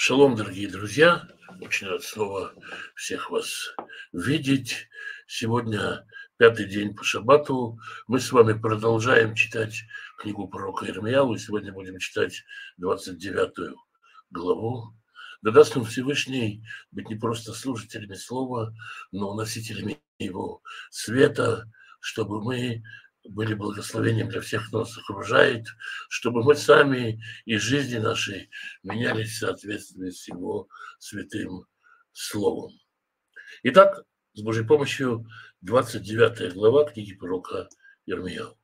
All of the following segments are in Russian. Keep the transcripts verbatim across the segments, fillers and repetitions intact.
Шалом, дорогие друзья! Очень рад снова всех вас видеть. Сегодня пятый день по шаббату. Мы с вами продолжаем читать книгу пророка Ирмияу. И сегодня будем читать двадцать девятую главу. Да даст нам Всевышний быть не просто служителями слова, но носителями его света, чтобы мы были благословением для всех, кто нас окружает, чтобы мы сами и жизни нашей менялись в соответствии с его святым словом. Итак, с Божьей помощью двадцать девятая глава книги пророка Ирмияу.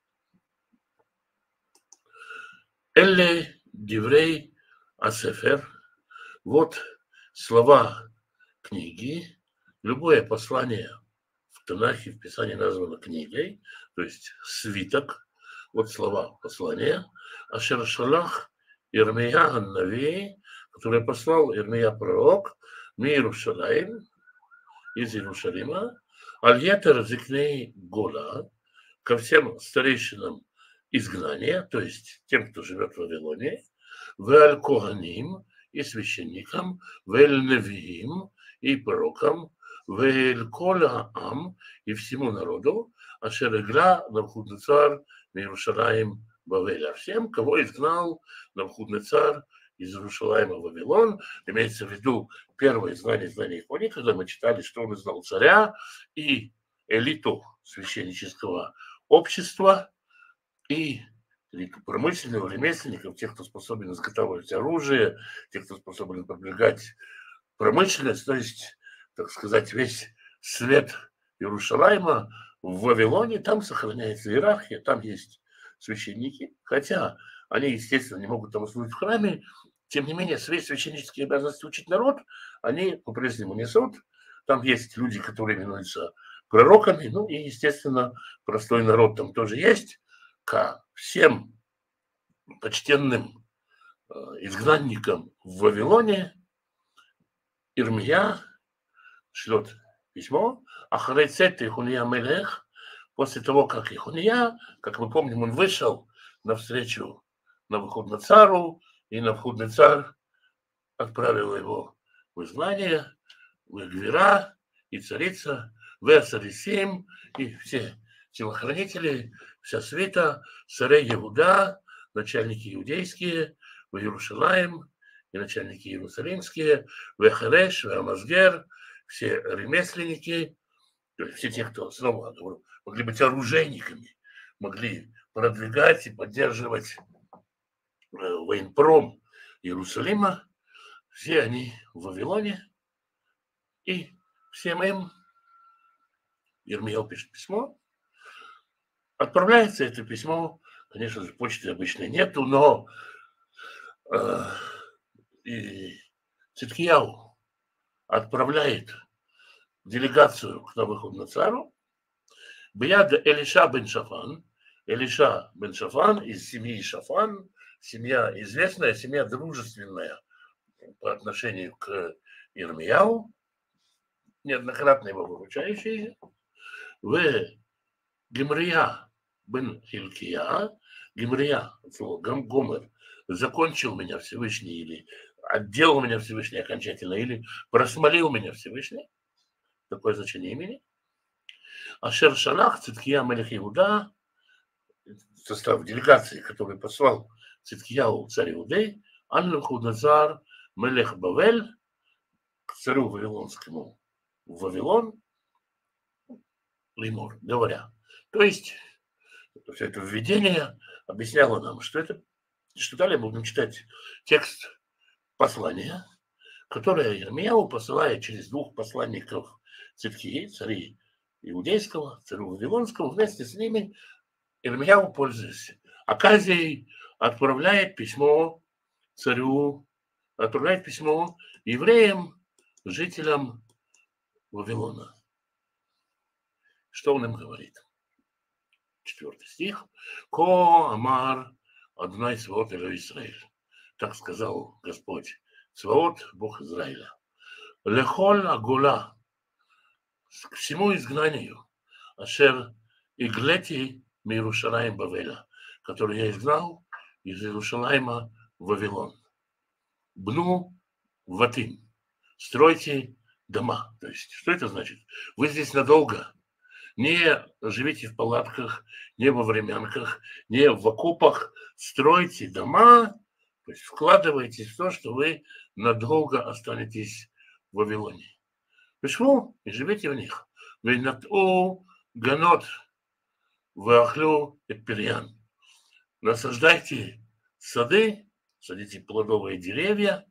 Элле диврей асефер. Вот слова книги. Любое послание в Танахе, в Писании названо книгой, то есть свиток. Вот слова послания. Ашер шалах Ирмия ан-Нави, который послал Ирмия пророк, ми Иерушалаим, из Иерусалима, аль-Ятер зикней Гола, ко всем старейшинам изгнания, то есть тем, кто живет в Вавилоне, в аль-Коганим, и священникам, в эль-Невиим, и пророкам, в эль-Кола Ам, и всему народу, ашер игла Навуходоносор ми Иерушалаим Бавеля, всем, кого изгнал Навуходоносор из Иерушалаима в Вавилон. Имеется в виду первое изгнание, изгнание Икони, когда мы читали, что он изгнал царя и элиту священнического общества, и промышленного, ремесленников, тех, кто способен изготавливать оружие, тех, кто способен продвигать промышленность, то есть, так сказать, весь свет Иерушалаима в Вавилоне, там сохраняется иерархия, там есть священники, хотя они, естественно, не могут там служить в храме, тем не менее, свои священнические обязанности учить народ, они по-прежнему несут. Там есть люди, которые именуются пророками, ну и, естественно, простой народ там тоже есть. Ко всем почтенным э, изгнанникам в Вавилоне Ирмия шлет письмо, Ахарейцет Ихуния Мелех, после того, как Ихуния, как мы помним, он вышел навстречу Навуходоносору, и Навуходоносор отправил его в изгнание, в Гвира, и царица, в Эсарисим, и все телохранители, вся свита, царей Иуда, начальники иудейские, в Иерушалаим, и начальники иерусалимские, в Эхереш, в Амазгер, все ремесленники, то есть все те, кто, снова говорю, могли быть оружейниками, могли продвигать и поддерживать военпром Иерусалима, все они в Вавилоне, и всем им Ирмияу пишет письмо. Отправляется это письмо, конечно же, почты обычной нету, но э, и Циткияу отправляет делегацию к Навуходоносору. Бияд Элиша бен Шафан, Элиша бен Шафан из семьи Шафан, семья известная, семья дружественная по отношению к Ирмияу, неоднократно его выручающие. В Гемрия бен Хилкия, Гемрия, Гомер, закончил меня Всевышний, или отделал меня Всевышний окончательно, или просмолил меня Всевышний, такое значение имени. Ашер Шалах Циткия Мелех Иуда, состав делегации, который послал Циткияу, царь Иудей, Ан-Навуходоносор Мелех Бавель, к царю Вавилонскому в Вавилон, Лимор, говоря. То есть, все это введение объясняло нам, что это, что далее будем читать текст послания, которое Ирмияу посылает через двух посланников Циткии, царей Иудейского, царю Вавилонского, вместе с ними Ирмияу, пользуясь оказией, отправляет письмо царю, отправляет письмо евреям, жителям Вавилона. Что он им говорит? Четвертый стих. Ко амар Адонай Цваот Элой Исраэль. Так сказал Господь Цваот, Бог Израиля. Лехоль агула, к всему изгнанию, ашер иглети ми Иерушалаим Бавеля, который я изгнал из Иерушалайма в Вавилон. Бну ватим. Стройте дома. То есть, что это значит? Вы здесь надолго. Не живите в палатках, не во времянках, не в окопах. Стройте дома, то есть вкладывайте в то, что вы надолго останетесь в Вавилоне. Почему? И живите в них. Вейнату ганот вахлю эперьян. Насаждайте сады, садите плодовые деревья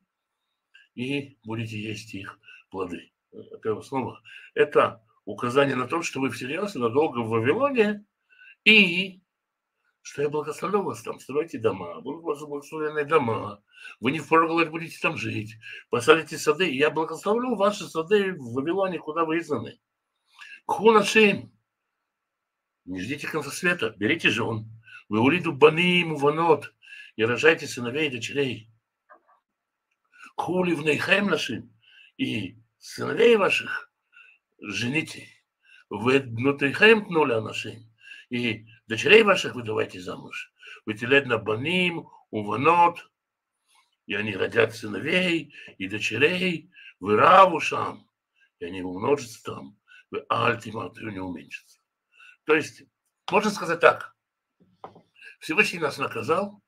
и будете есть их плоды. Первое слово. Это указание на то, что вы всерьез и надолго в Вавилоне, и что я благословлю вас там, стройте дома, будут у вас благословенные дома, вы не впроголодь будете там жить, посадите сады, и я благословлю ваши сады в Вавилоне, куда вы изгнаны. Кху нашим, не ждите конца света, берите жен, вы улиду баним ванот, и рожайте сыновей и дочерей. Хули в нейхем нашим, и сыновей ваших жените. Вы днутейхем тнуля нашим, и дочерей ваших выдавайте замуж. Вы теледна баним, уванот, и они родят сыновей и дочерей, вы равушам, и они умножатся там, вы альтимату не уменьшатся. То есть, можно сказать так, Всевышний нас наказал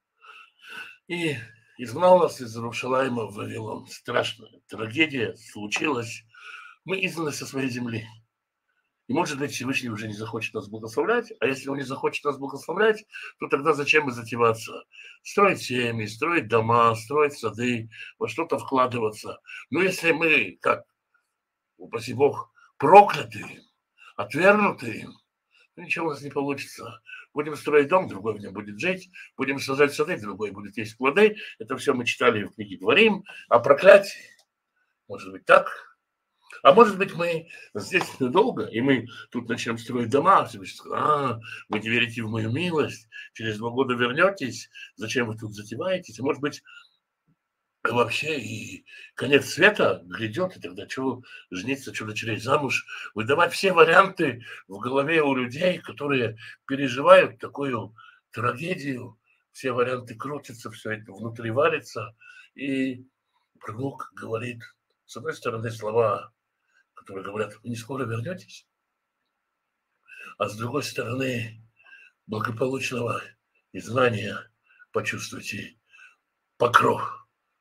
и изгнал нас из Иерушалайма в Вавилон. Страшная трагедия случилась. Мы изгнаны со своей земли. И, может быть, Всевышний уже не захочет нас благословлять, а если он не захочет нас благословлять, то тогда зачем и затеваться? Строить семьи, строить дома, строить сады, во что-то вкладываться. Но если мы, как, упаси Бог, проклятые, отвергнутые, то ничего у нас не получится. Будем строить дом, другой в нем будет жить, будем сажать сады, другой будет есть плоды. Это все мы читали в книге Дворим. А проклятие, может быть, так. А может быть, мы здесь недолго, и мы тут начнем строить дома, все скажут, а, вы не верите в мою милость, через два года вернетесь, зачем вы тут затеваетесь? А может быть, вообще и конец света грядет, и тогда что жениться, что дочерей замуж, выдавать все варианты в голове у людей, которые переживают такую трагедию, все варианты крутятся, все это внутри варится, и пророк говорит, с одной стороны, слова, которые говорят, вы не скоро вернетесь, а с другой стороны, благополучного изгнания почувствуйте покров.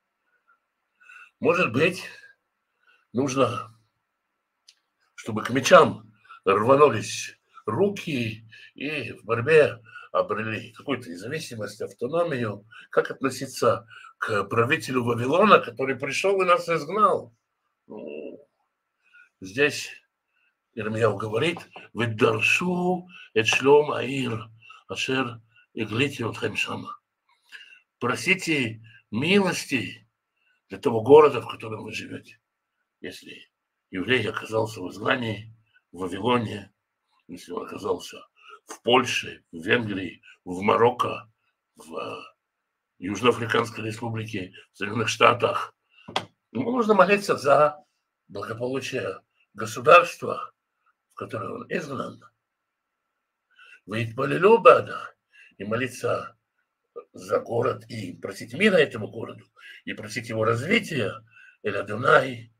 Может быть, нужно, чтобы к мечам рванулись руки и в борьбе обрели какую-то независимость, автономию. Как относиться к правителю Вавилона, который пришел и нас изгнал? Ну, здесь Ирмияу говорит, «Веддаршу эт шлом аир, ашер иглити отхем шама». Просите милости для того города, в котором вы живете. Если еврей оказался в изгнании, в Вавилоне, если он оказался в Польше, в Венгрии, в Марокко, в Южноафриканской республике, в Соединенных Штатах, ему нужно молиться за благополучие государства, в которое он изгнан. Вы бада и молиться за город и просить мира этому городу, и просить его развития, или Адонай,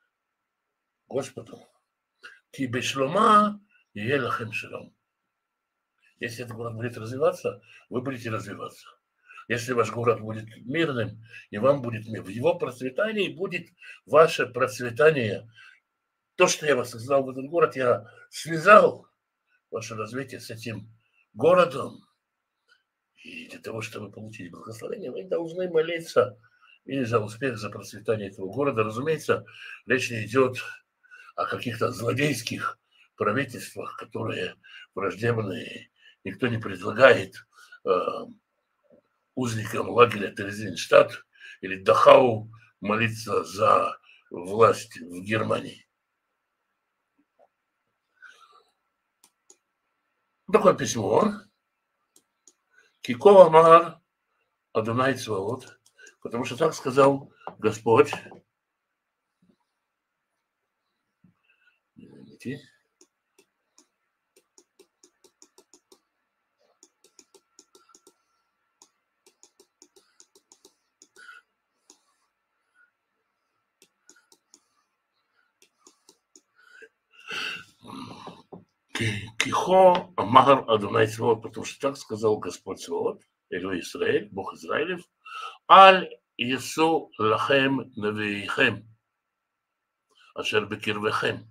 Господу. Ки бешлома елахем шалом. Если этот город будет развиваться, вы будете развиваться. Если ваш город будет мирным, и вам будет мир, в его процветании будет ваше процветание. То, что я вас создал в этот город, я связал ваше развитие с этим городом. И для того, чтобы получить благословение, вы должны молиться и за успех, за процветание этого города. Разумеется, речь не идет о каких-то злодейских правительствах, которые враждебные. Никто не предлагает э, узникам лагеря Терезинштадт или Дахау молиться за власть в Германии. Такое письмо. Кико амар Адонай Цваот, потому что так сказал Господь. Извините. Кихо Амар Адунай Цваот, потому что так сказал Господь Цваот, Элой Исраэль, Бог Израилев, Аль Ису Лахем Навиихем, Ашер Бекирвехем.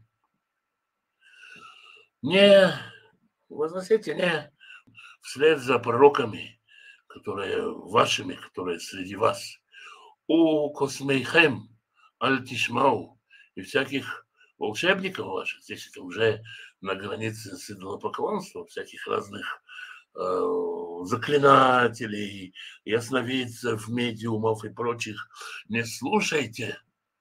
Не возносите, не вслед за пророками, которые вашими, которые среди вас, у Космейхем, Аль Тишмау, и всяких волшебников ваших, здесь это уже на границе с идолопоклонством, всяких разных э, заклинателей, ясновидцев, медиумов и прочих, не слушайте.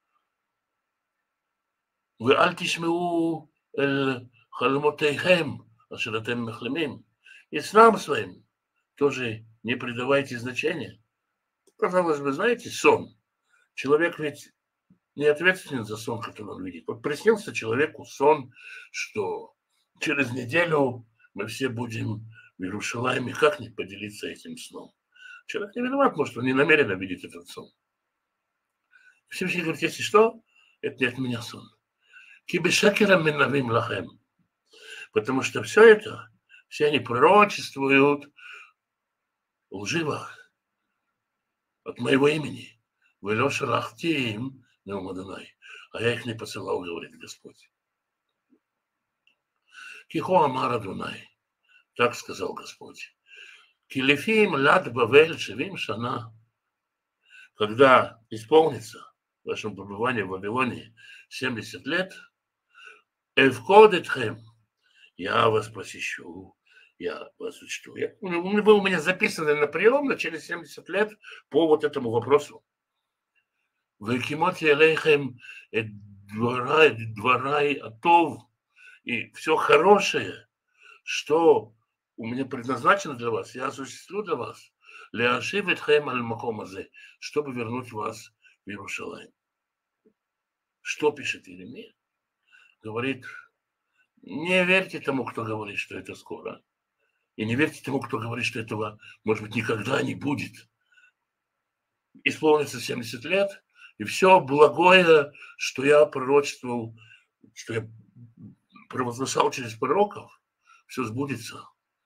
Вы альтишмеу эль халмотейхем, ашератем мехлемим, и снам своим тоже не придавайте значения. Казалось бы, знаете, сон. Человек ведь не ответственен за сон, который он видит. Вот приснился человеку сон, что через неделю мы все будем в Иерусалиме. Как не поделиться этим сном? Человек не виноват, может, он не намеренно видит этот сон. Всевышний говорит, если что, это не от меня сон. Кибешакерам минавим лахем. Потому что все это, все они пророчествуют лживо от моего имени. Вы леша лахтим, а я их не посылал, говорит Господь. Кихо Амар Адунай, так сказал Господь. Килифим лад бавель шевим шана, когда исполнится ваше пребывание в Вавилоне семьдесят лет, эвкодетхем, я вас посещу, я вас учту. Я, вы у меня записаны на прием на через семьдесят лет по вот этому вопросу. Векимот елейхем дворай, дворай атов, и все хорошее, что у меня предназначено для вас, я осуществлю для вас, леашивитхем аль-макомазе, чтобы вернуть вас в Иерусалим. Что пишет Иеремия? Говорит, не верьте тому, кто говорит, что это скоро, и не верьте тому, кто говорит, что этого, может быть, никогда не будет. Исполнится семьдесят лет, и все благое, что я пророчествовал, что я провозглашал через пророков, все сбудется.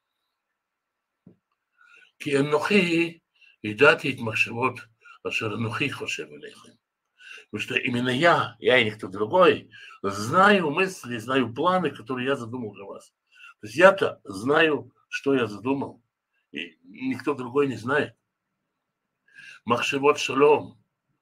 Киенохи и дати махшевот ашеранохи хошев элейхем. Потому что именно я, я и никто другой, знаю мысли, знаю планы, которые я задумал для вас. То есть я-то знаю, что я задумал, и никто другой не знает. Махшевот шалом.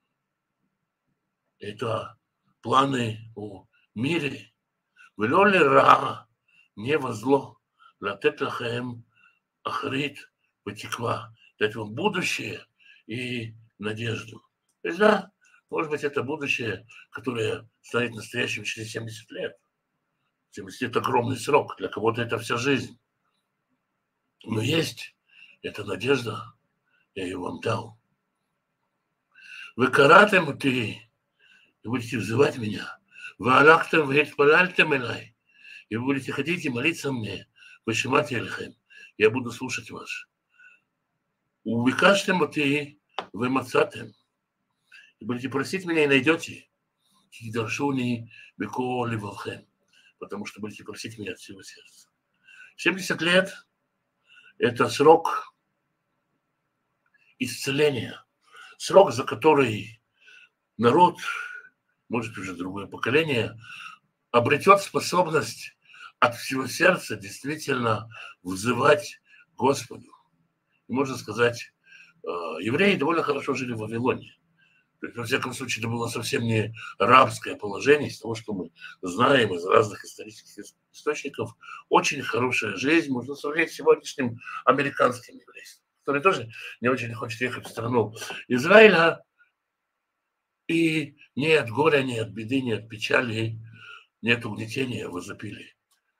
Это планы о мире. Велоли ра, не во зло, латет лахем ахрит потекла, дать вам будущее и надежду. То есть, да, может быть, это будущее, которое станет настоящим через семьдесят лет. семьдесят лет – огромный срок, для кого-то это вся жизнь. Но есть эта надежда, я ее вам дал. Вы каратем ты, и будете взывать меня. Вы алактем, вы палальтем элай, и вы будете ходить и молиться мне. Вы шимати эльхем, я буду слушать вас. Увлекаштем ты, вы мацатем, и будете просить меня и найдете. Кидаршуни беко ливалхем, потому что будете просить меня от всего сердца. семьдесят лет – это срок исцеления, срок, за который народ, может уже другое поколение, обретет способность от всего сердца действительно взывать Господу. И можно сказать, евреи довольно хорошо жили в Вавилоне. То есть, во всяком случае, это было совсем не рабское положение, из того, что мы знаем из разных исторических источников. Очень хорошая жизнь, можно сравнить с сегодняшним американским еврейством, который тоже не очень хочет ехать в страну Израиля. И ни от горя, ни от беды, ни от печали, нет угнетения, возопили.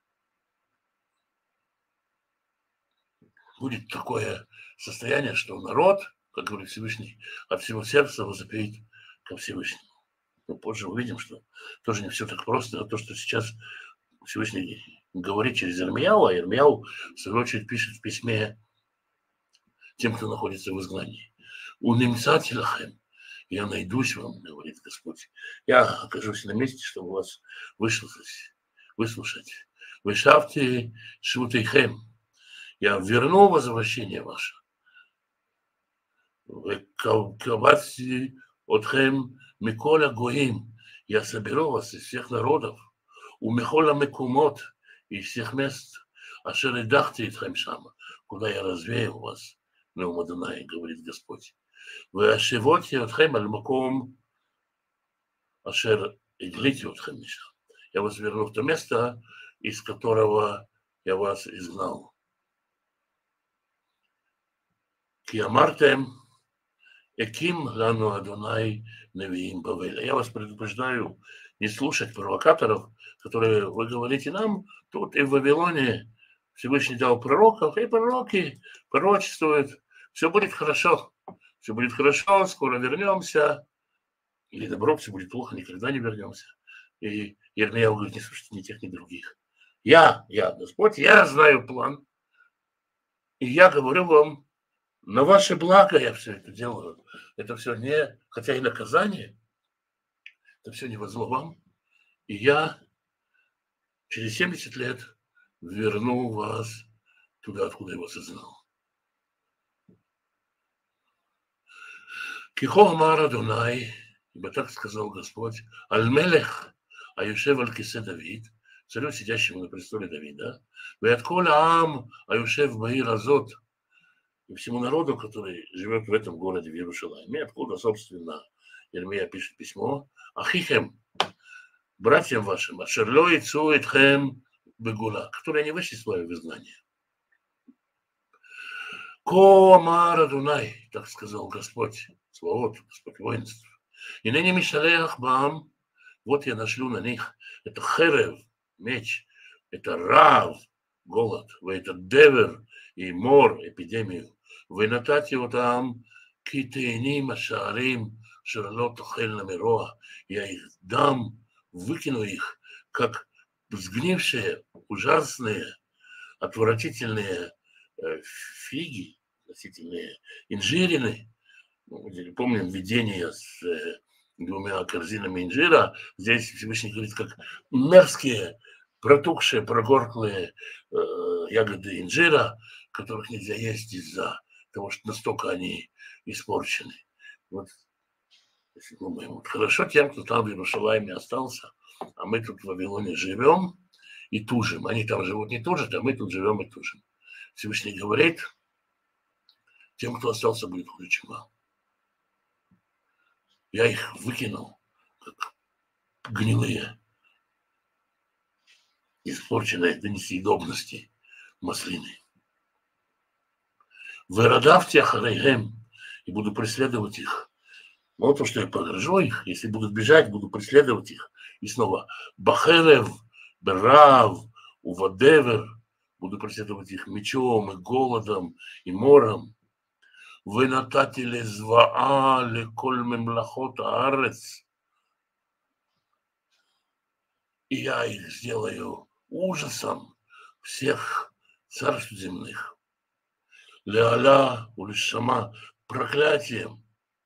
Будет такое состояние, что народ, как говорит Всевышний, от всего сердца возопит ко Всевышнему. Но позже увидим, что тоже не все так просто, а то, что сейчас Всевышний говорит через Ирмияу, а Ирмияу, в свою очередь, пишет в письме тем, кто находится в изгнании. У немцателяхем, я найдусь вам, говорит Господь. Я окажусь на месте, чтобы вас выслушать. выслушать. Вешавти швутейхем. Я верну возвращение ваше. Кавати отхем миколя гоим. Я соберу вас из всех народов. У Михола Мекумот, из всех мест. Ашер идахти итхем шама. Куда я развею вас. Неум Адонай, говорит Господь. Вы ашивоти отхем аль маком. Ашер иглити отхем мишам. Я вас верну в то место, из которого я вас изгнал. Киамартем, Эким лану Адонай невиим бавель. Я вас предупреждаю не слушать провокаторов, которые вы говорите нам, тут и в Вавилоне Всевышний дал пророков, и пророки пророчествуют, все будет хорошо, все будет хорошо, скоро вернемся, или наоборот, все будет плохо, никогда не вернемся. И Ирмияу говорит, не слушайте ни тех, ни других. Я, я, Господь, я знаю план, и я говорю вам, на ваше благо я все это делаю. Это все не, хотя и наказание, это все не во зло вам. И я через семьдесят лет верну вас туда, откуда я вас изгнал. Кихо амар Адонай, ибо так сказал Господь, Аль-Мелех, Аюшев аль-Кисе Давид, царю, сидящему на престоле Давида, Веятколя Ам, Аюшев Баир Азот, и всему народу, который живет в этом городе, в Иерусалиме, откуда, собственно, Ирмия пишет письмо, Ахихем, братьям вашим, Ашерло и Цуэтхем Бегула, которые не вышли свое в изгнание. Ко амар Адонай, так сказал Господь, Сваот, Господь воинств. И ныне Мишалеах Баам, вот я нашлю на них, это Херев, меч, это Рав, голод, это Девер и Мор, эпидемию. Вы натати отам китейним ашарим шерло тохельна мироа. Я их дам, выкину их, как сгнившие, ужасные, отвратительные э, фиги, отвратительные инжирины. Помним видение с э, двумя корзинами инжира. Здесь Всевышний говорит, как мерзкие, протухшие, прогорклые э, ягоды инжира, которых нельзя есть из-за того, что настолько они испорчены. Вот, если думаем, вот хорошо тем, кто там в Иерусалиме остался, а мы тут в Вавилоне живем и тужим. Они там живут не тужат, а мы тут живем и тужим. Всевышний говорит, тем, кто остался, будет хуже, чем вам. Я их выкинул, как гнилые, испорченные до несъедобности маслины. Выродавьте ахарейхем, и буду преследовать их. Вот то, что я погрожу их, если будут бежать, буду преследовать их. И снова бахерев, берав, увадевер, буду преследовать их мечом, и голодом, и мором. Вы нататили зваа леколь мемлахот аарец. И я их сделаю ужасом всех царств земных. Леаля, улишама, проклятием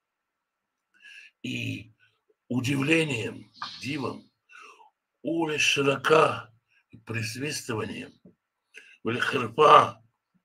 и удивлением, дивом, улиш широка, присвистыванием, или херпа,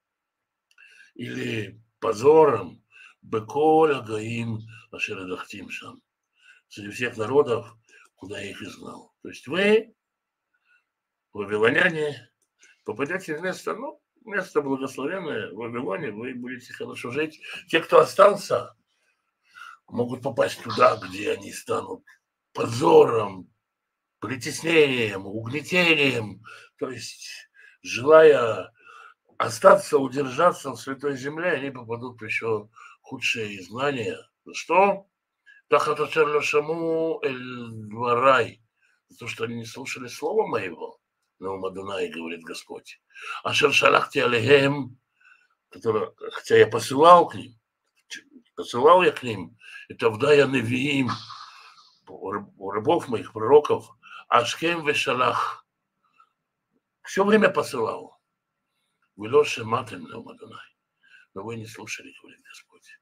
или позором, беколя гаим ашередахтим шам, среди всех народов, куда я их изгнал. То есть вы, вавилоняне, попадете в место, ну, место благословенное в Вавилоне, вы будете хорошо жить. Те, кто остался, могут попасть туда, где они станут позором, притеснением, угнетением. То есть, желая остаться, удержаться в Святой Земле, они попадут в еще худшие изгнания. Что? Тахаташерлашаму эль-дварай. За то, что они не слушали слова моего. Неум Адонай, говорит Господь. Ашер шалахти алейхем, хотя я посылал к ним, посылал я к ним, это вдая невиим, у рабов моих пророков, ашкем вешалах, все время посылал. Вы лоши матем, Неум Адонай, но вы не слушали, говорит Господь.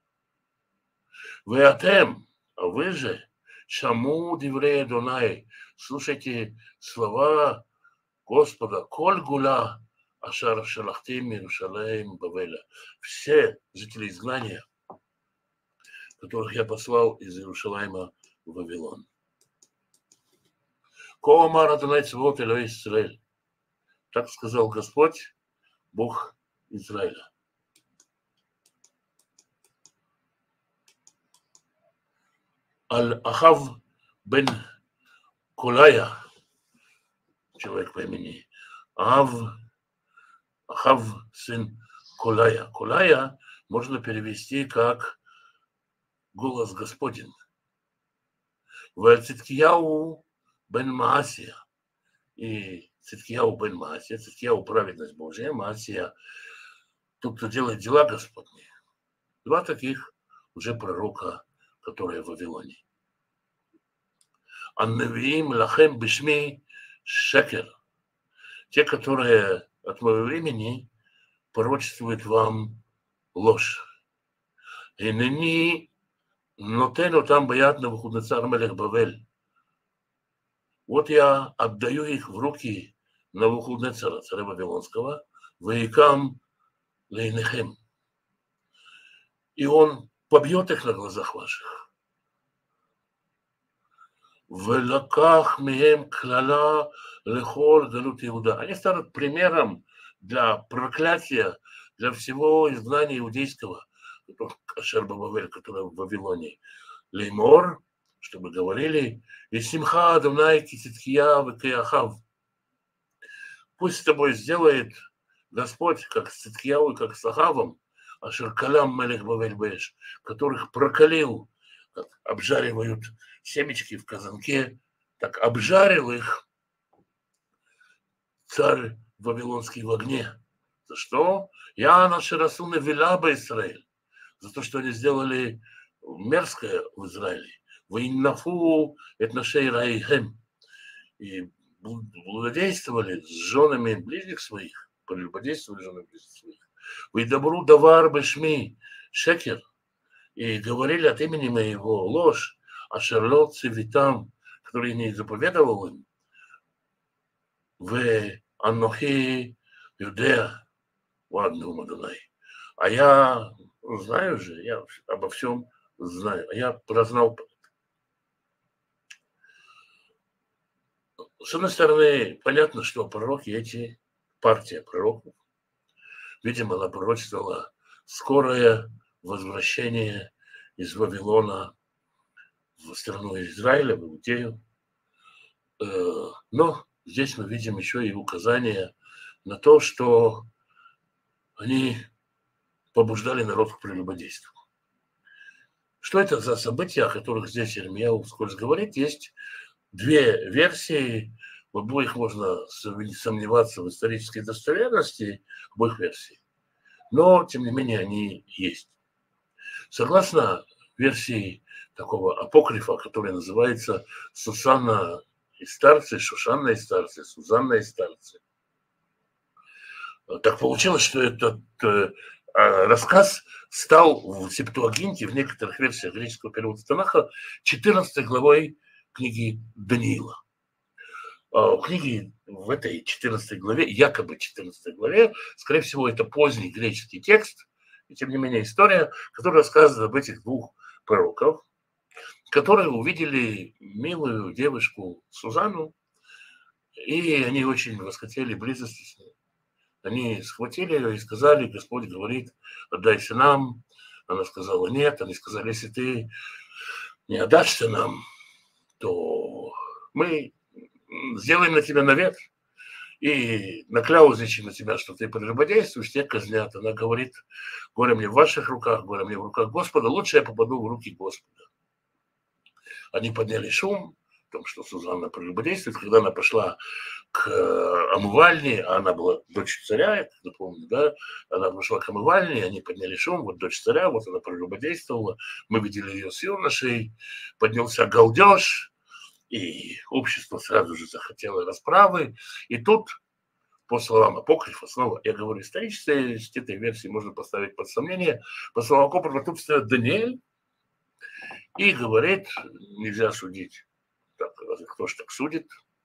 Вы атем, а вы же, шаму диврей Адонай, слушайте слова Господа, коль гула ашар шалахтим Иерушалаим Бавеля. Все жители изгнания, которых я послал из Иерушалайма в Вавилон. Ко омар Адонай Цваот Элокей Исраэль. Так сказал Господь, Бог Израиля. Аль-Ахав бен Колая, человек по имени Ав, Ахав, сын Колая. Колая можно перевести как голос Господень. В Циткияу бен Маасия. И Циткияу бен Маасия, Циткияу праведность Божия, Маасия тот, кто делает дела Господни. Два таких уже пророка, которые в Вавилоне. Аннавиим лахем бишми шекер. Те, которые от моего имени пророчествуют вам ложь. Инени нотену там баят Навуходоносор мелех Бавель. Вот я отдаю их в руки Навуходоносора, царя Вавилонского, ваикам лейнехем. И он побьет их на глазах ваших. Велаках меем клала лехор галут Иуда. Они станут примером для проклятия, для всего изгнания иудейского, Ашер Бавель, который в Вавилоне. Леймор, чтобы говорили, и симха Адонай ки Циткия ве Ахав. Пусть с тобой сделает Господь, как с Циткияу и как с Ахавом, Ашер Калам мелех Бавель беш, которых прокалил, как обжаривают семечки в казанке, так обжарил их царь Вавилонский в огне. За что? Я наши расуны виляба Израиль. За то, что они сделали мерзкое в Израиле. Ваиннафу этнашей раихем. И блудодействовали с женами ближних своих. Прелюбодействовали с женами ближних своих. Вайдабру давар бешми шекер. И говорили от имени моего ложь, а шарлот цивитам, который не заповедовал им, в анохи юдея, ладно, Адонай. А я знаю же, я обо всем знаю, а я прознал. С одной стороны, понятно, что пророки эти, партия пророков, видимо, она пророчествовала скорое возвращение из Вавилона в страну Израиля, в Иудею. Но здесь мы видим еще и указания на то, что они побуждали народ к прелюбодейству. Что это за события, о которых здесь Ирмияу вскользь говорит? Есть две версии, в обоих можно сомневаться в исторической достоверности обоих версий, но, тем не менее, они есть. Согласно версии такого апокрифа, который называется Сусанна и старцы, Шушанна и старцы, Сузанна и старцы. Так получилось, что этот э, рассказ стал в Септуагинте, в некоторых версиях греческого перевода Танаха, четырнадцатой главой книги Даниила. В книге, в этой четырнадцатой главе, якобы четырнадцатой главе, скорее всего, это поздний греческий текст, и тем не менее история, которая рассказывает об этих двух пророков, которые увидели милую девушку Сузанну, и они очень восхотели близости с ней. Они схватили ее и сказали: Господь говорит, отдайся нам. Она сказала: нет. Они сказали: если ты не отдашься нам, то мы сделаем на тебя навет и накляузничаем на тебя, что ты прелюбодействуешь, тебя казнят. Она говорит: горе мне в ваших руках, горе мне в руках Господа, лучше я попаду в руки Господа. Они подняли шум о том, что Сузанна прелюбодействует. Когда она пошла к омывальне, а она была дочь царя, я напомню, да, она пошла к омывальне, они подняли шум, вот дочь царя, вот она прелюбодействовала, мы видели ее с юношей, поднялся галдеж, и общество сразу же захотело расправы, и тут, по словам апокрифа, снова, я говорю, исторической этой версии можно поставить под сомнение, по словам апокрифа, тут встает Даниэль и говорит: нельзя судить, так, кто ж так судит,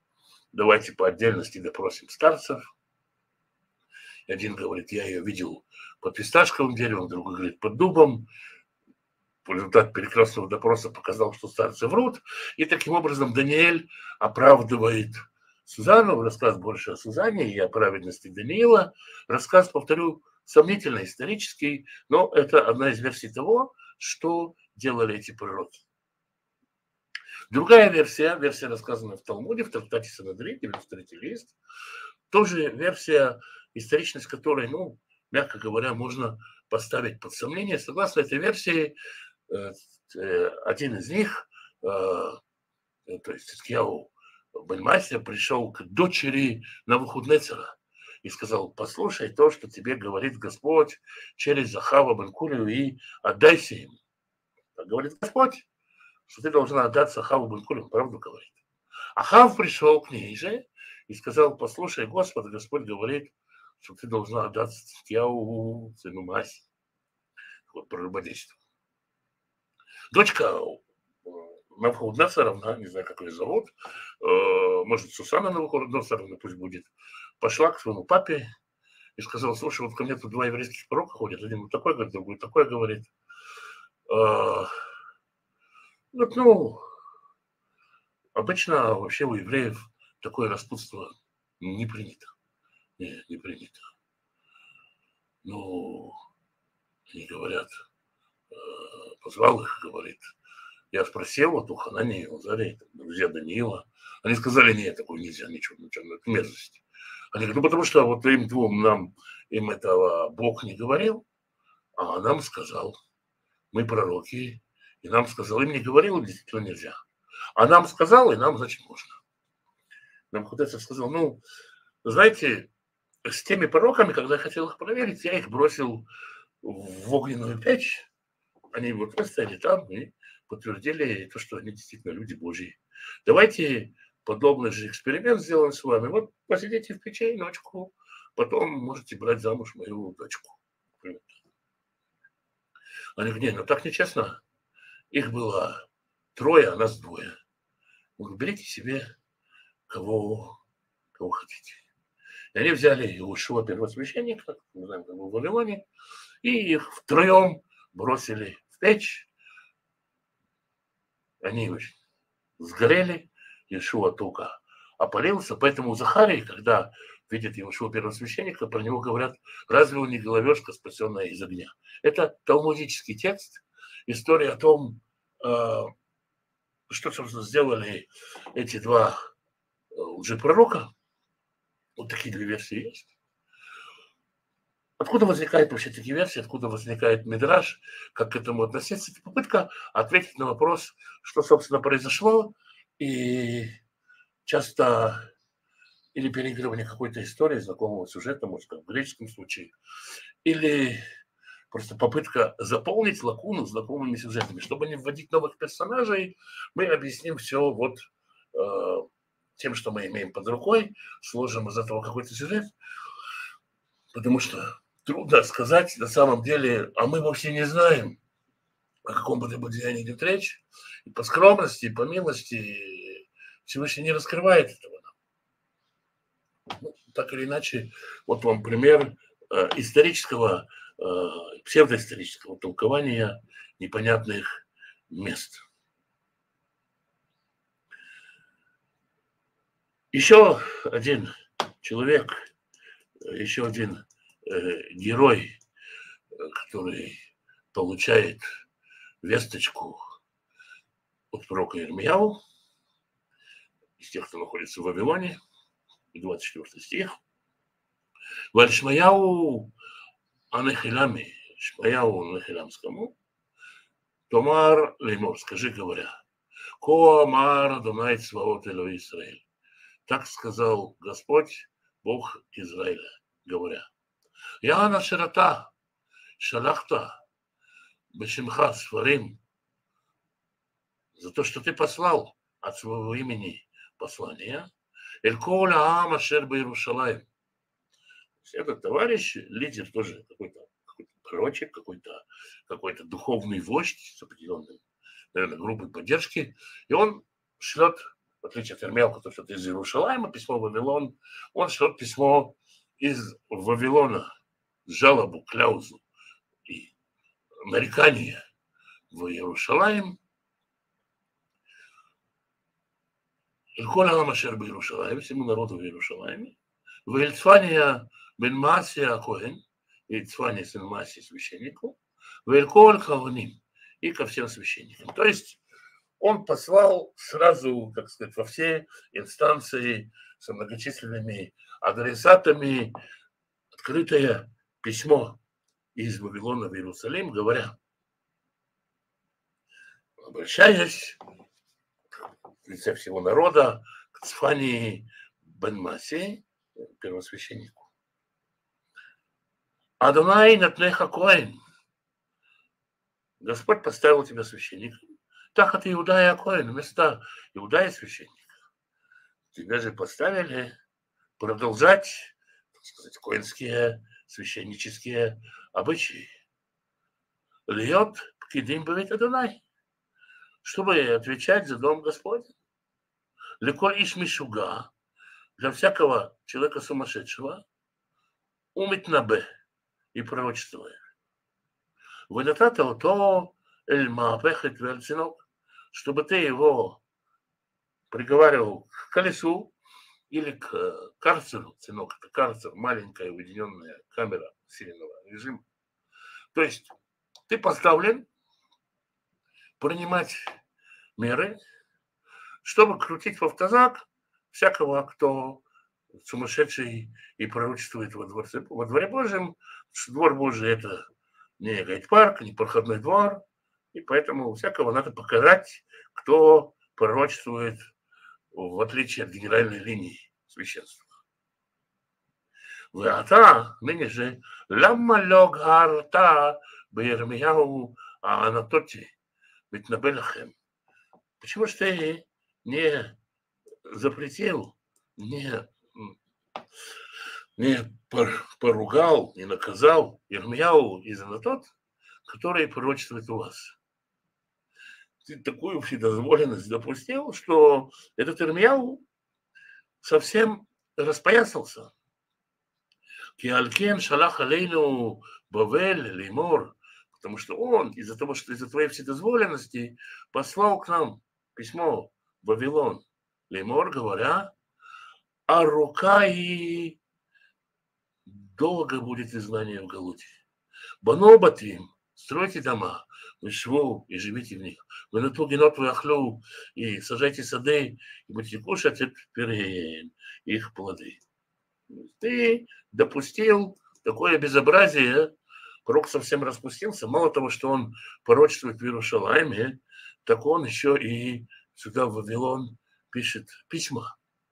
давайте по отдельности допросим старцев. Один говорит, я ее видел под фисташковым деревом, другой говорит, под дубом. Результат перекрестного допроса показал, что старцы врут. И таким образом Даниэль оправдывает Сузанну. Рассказ больше о Сузанне и о праведности Даниила. Рассказ, повторю, сомнительно исторический, но это одна из версий того, что делали эти пророки. Другая версия, версия, рассказанная в Талмуде, в трактате Санедрин, девяносто третий лист, тоже версия, историчность которой, ну, мягко говоря, можно поставить под сомнение. Согласно этой версии, один из них, то есть Хизкияу бен Маасия, пришел к дочери Навуходоносора и сказал, послушай то, что тебе говорит Господь через Ахава бен Курию, и отдайся им. Так говорит Господь, что ты должна отдаться Ахаву бен Курию, правду говорит. Ахав пришел к ней же и сказал, послушай, Господь, Господь говорит, что ты должна отдаться Хизкияу, сыну Маасии. Вот про рабодейство. Дочка Навуходоносора, не знаю, как ее зовут, может, Сусанна Навуходоносоровна пусть будет, пошла к своему папе и сказала, слушай, вот ко мне тут два еврейских пророка ходят, один вот такой говорит, другой такой говорит. Вот, ну, обычно вообще у евреев такое распутство не принято. Не, не принято. Ну, они говорят, позвал их, говорит, я спросил вот у Ханании, у Азарии, друзья Даниила, они сказали, нет, такое нельзя, ничего, ничего, это мерзость. Они говорят, ну потому что вот им двум, нам, им этого Бог не говорил, а нам сказал, мы пророки, и нам сказал, им не говорил, действительно нельзя. А нам сказал, и нам, значит, можно. Нам Худесов сказал, ну, знаете, с теми пророками, когда я хотел их проверить, я их бросил в огненную печь, они вот стояли там и подтвердили то, что они действительно люди Божьи. Давайте подобный же эксперимент сделаем с вами. Вот посидите в печи ночку, потом можете брать замуж мою дочку. Они говорят, нет, ну так нечестно. Их было трое, а нас двое. Вы берите себе кого, кого хотите. И они взяли Иошуа, первосвященника, не знаю, как был в Вавилоне, и их втроем бросили в печь. Они сгорели, Иешуа только опалился. Поэтому Захарий, когда видит Иешуа первосвященника, про него говорят, разве он не головешка, спасенная из огня? Это талмудический текст, история о том, что, собственно, сделали эти два лжепророка. Вот такие две версии есть. Откуда возникают вообще такие версии, откуда возникает мидраш, как к этому относиться? Это попытка ответить на вопрос, что, собственно, произошло, и часто или переигрывание какой-то истории, знакомого сюжета, может, как в греческом случае, или просто попытка заполнить лакуну знакомыми сюжетами. Чтобы не вводить новых персонажей, мы объясним все вот э, тем, что мы имеем под рукой, сложим из этого какой-то сюжет, потому что трудно сказать на самом деле, а мы вовсе не знаем, о каком бы то ни деянии идет речь. И по скромности, и по милости Всевышний не раскрывает этого. Ну, так или иначе, вот вам пример э, исторического, э, псевдоисторического толкования непонятных мест. Еще один человек, еще один э, герой, который получает весточку от пророка Ирмияу, из тех, кто находится в Вавилоне, двадцать четвёртый стих. Валь Шмаяу анехилами, Шмаяу анехиламскому, Томар леймор, скажи, говоря, Ко амар Адонай Цваот Элой Исраэль. Так сказал Господь, Бог Израиля, говоря, Я на широта, шалахта, бешимха сфарим, за то, что ты послал от своего имени послание, Эль-Кол Аам Ашер Бейрушалаим. Этот товарищ, лидер тоже какой-то, какой-то пророчек, какой-то, какой-то духовный вождь с определенной, наверное, группой поддержки, и он шлет отличие от Ирмияу, который что-то из Иерушалайма, письмо в Вавилон, он шлет письмо из Вавилона, жалобу, кляузу и нарекание в Иерушалаим. Иль-коль а'ам ашер б'Иерушалаим, всему народу в Иерушалайме, в'эль-Цфания бен Маасия коэн, и Цфания сын Маасии священнику, в'эль-коль каоним, и ко всем священникам. То есть он послал сразу, так сказать, во все инстанции с многочисленными адресатами открытое письмо из Вавилона в Иерусалим, говоря, обращаясь в лице всего народа к Цфании бен Маасии, первосвященнику. Адонай натнеха коэн. Господь поставил тебя священником. Так от Иудая коэн, вместо Иудая священника. Тебя же поставили продолжать, так сказать, коэнские священнические обычаи. Льет пкидим бевет Адонай, чтобы отвечать за дом Господень. Леколь иш мишуга, для всякого человека сумасшедшего, умит набе и пророчествует. Выдатата то эль маапехет верцинок, чтобы ты его приговаривал к колесу или к карцеру. Цинок — это карцер, маленькая уединенная камера усиленного режима. То есть ты поставлен принимать меры, чтобы крутить в автозак всякого, кто сумасшедший и пророчествует во, дворце, во дворе Божьем. Двор Божий — это не гайд-парк, не проходной двор, и поэтому всякого надо покарать, кто пророчествует, в отличие от генеральной линии священства. Вата, ныне же, лама лог арта б'Ирмияу а'анатоти митнабелахем. Почему же ты не запретил, не, не поругал, не наказал Ирмияу из Анатот, который пророчествует у вас? Ты такую вседозволенность допустил, что этот Ирмияу совсем распоясался. Киалькен шалах алейну бавель леймор, потому что он из-за того, что из-за твоей вседозволенности послал к нам письмо в Вавилон леймор, говоря, а рука и долго будет изгнание в Галуте. Банобатим, стройте дома, вы шву и живите в них. Вы на ту генот вы охлю и сажайте сады, и будете кушать их плоды. Ты допустил такое безобразие, пророк совсем распустился. Мало того, что он пророчествует в Иерушалайме, так он еще и сюда в Вавилон пишет письма.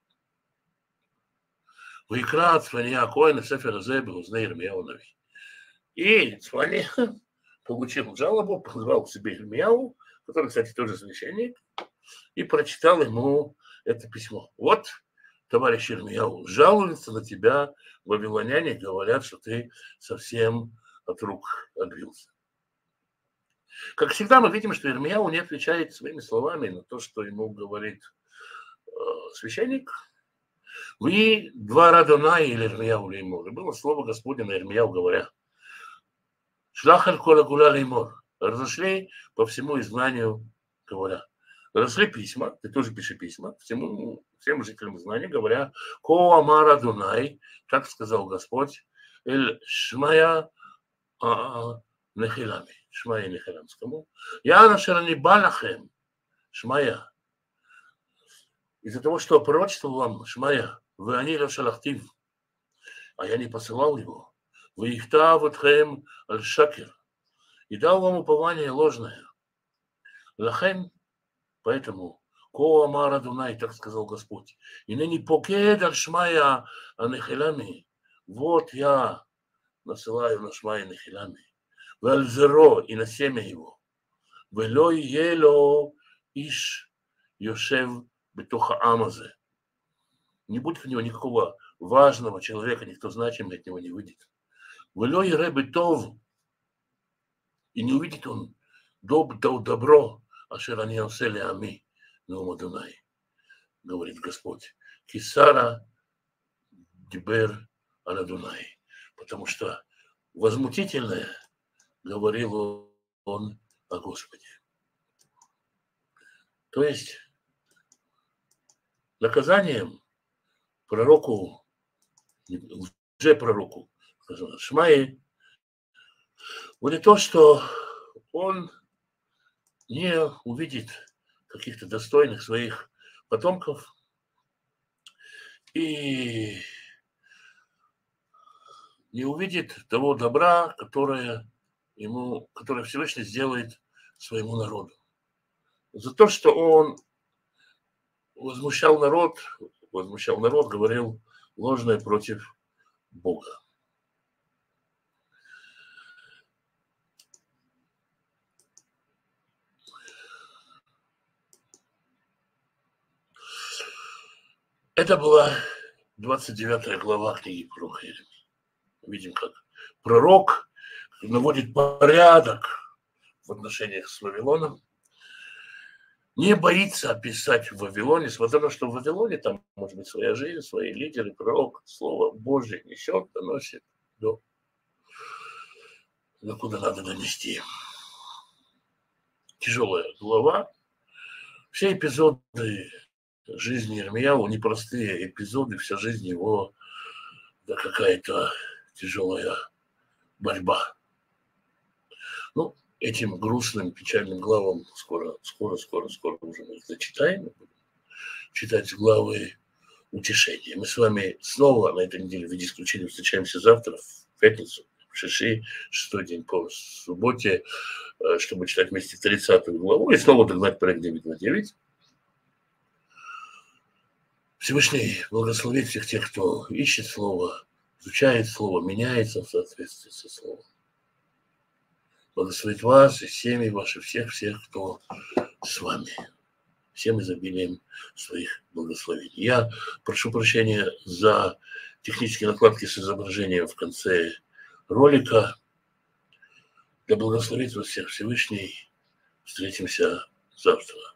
Вайкра Цфания коэн сефер азе беузне Ирмияу нави. И Цфания получил жалобу, позвал к себе Ирмияу, который, кстати, тоже священник, и прочитал ему это письмо. Вот, товарищ Ирмияу, жалуются на тебя вавилоняне, говорят, что ты совсем от рук отбился. Как всегда, мы видим, что Ирмияу не отвечает своими словами на то, что ему говорит э, священник. Вы два радона или Ирмияу леймор. Было слово Господня на Ирмияу, говоря, шлахаль кола гуля леймор. Разошли по всему изгнанию, говоря. Разошли письма, ты тоже пиши письма, всему, всем жителям изгнания, говоря, ко амара Дунай, так сказал Господь, эль шмая нехилами, шмая нехиламскому, я нашерани балахем, шмая. Из-за того, что пророчествовал вам шмая, вы они лошалахтив, а я не посылал его, вы ихта ватхем аль-шакер, и дал вам упование ложное. Лахем, поэтому, ко амара Дунай, так сказал Господь, и ныне покед аль-шмая анехилами, вот я насылаю на шмая нехилами, в аль-зеро, и на семя его, велой ело иш йошев бетоха амазе. Не будет у него никакого важного человека, никто значимый от него не выйдет. Велой ребетов, и не увидит он доб, доб, добро, ашер они осели ами, но Адонай. говорит Господь, Кисара Дибер Анадунай, потому что возмутительное говорил он о Господе. То есть наказанием пророку, лже-пророку Шмаи будет то, что он не увидит каких-то достойных своих потомков и не увидит того добра, которое ему, которое Всевышний сделает своему народу. За то, что он возмущал народ, возмущал народ, говорил ложное против Бога. Это была двадцать девятая глава книги пророка Иеремии. Видим, как пророк наводит порядок в отношениях с Вавилоном, не боится описать в Вавилоне, несмотря на то, что в Вавилоне там может быть своя жизнь, свои лидеры, пророк, Слово Божье несет, доносит до, до куда надо донести. Тяжелая глава. Все эпизоды жизни Ирмияу, непростые эпизоды, вся жизнь его, да какая-то тяжелая борьба. Ну, этим грустным, печальным главам скоро, скоро, скоро, скоро уже мы их зачитаем. Читать главы утешения. Мы с вами снова на этой неделе в виде исключения встречаемся завтра, в пятницу, в Шиши, шестой день по субботе, чтобы читать вместе тридцатую главу и снова догнать проект девять на девять. Всевышний благословит всех тех, кто ищет Слово, изучает Слово, меняется в соответствии со Словом. Благословит вас и семьи ваши, всех-всех, кто с вами. Всем изобилием своих благословений. Я прошу прощения за технические накладки с изображением в конце ролика. Да благословит вас всех Всевышний. Встретимся завтра.